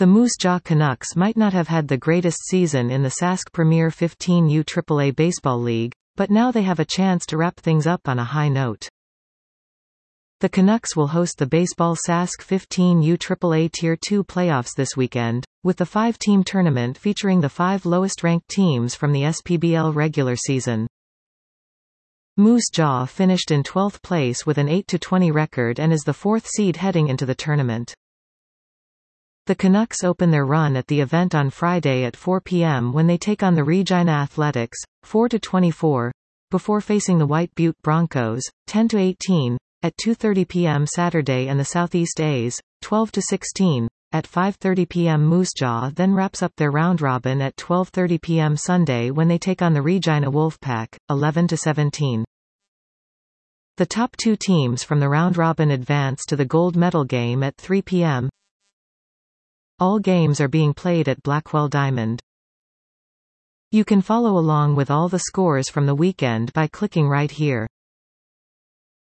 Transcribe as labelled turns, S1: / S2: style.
S1: The Moose Jaw Canucks might not have had the greatest season in the Sask Premier 15U AAA Baseball League, but now they have a chance to wrap things up on a high note. The Canucks will host the Baseball Sask 15U AAA Tier 2 playoffs this weekend, with the 5-team tournament featuring the 5 lowest-ranked teams from the SPBL regular season. Moose Jaw finished in 12th place with an 8-20 record and is the 4th seed heading into the tournament. The Canucks open their run at the event on Friday at 4 p.m. when they take on the Regina Athletics, 4-24, before facing the White Butte Broncos, 10-18, at 2:30 p.m. Saturday, and the Southeast A's, 12-16, at 5:30 p.m. Moose Jaw then wraps up their round-robin at 12:30 p.m. Sunday when they take on the Regina Wolfpack, 11-17. The top 2 teams from the round-robin advance to the gold medal game at 3 p.m. All games are being played at Blackwell Diamond. You can follow along with all the scores from the weekend by clicking right here.